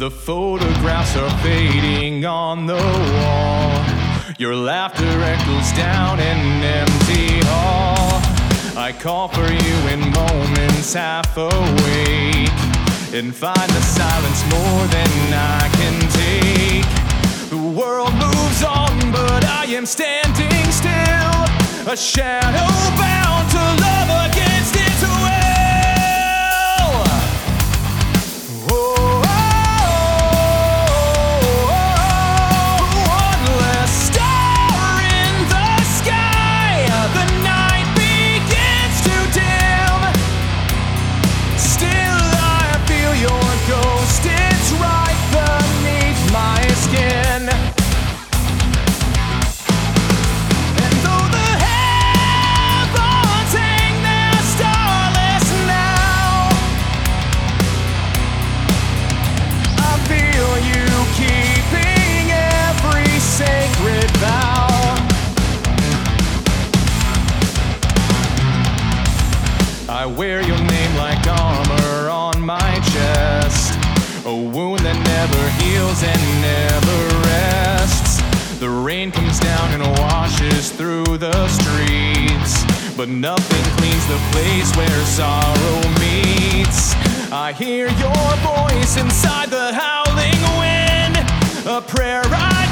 The photographs are fading on the wall. Your laughter echoes down an empty hall. I call for you in moments half awake and find the silence more than I can take. The world moves on, but I am standing still, a shadow bound to love against its will. Oh, one less star in the sky. The night begins to dim. Still I feel your ghost, it's right beneath my skin. And though the heavens hang there starless now, I feel you keeping every sacred vow. I wear your name like armor on my chest, a wound that never heals and never rests. The rain comes down and washes through the streets, but nothing cleans the place where sorrow meets. I hear your voice inside the howling wind, a prayer I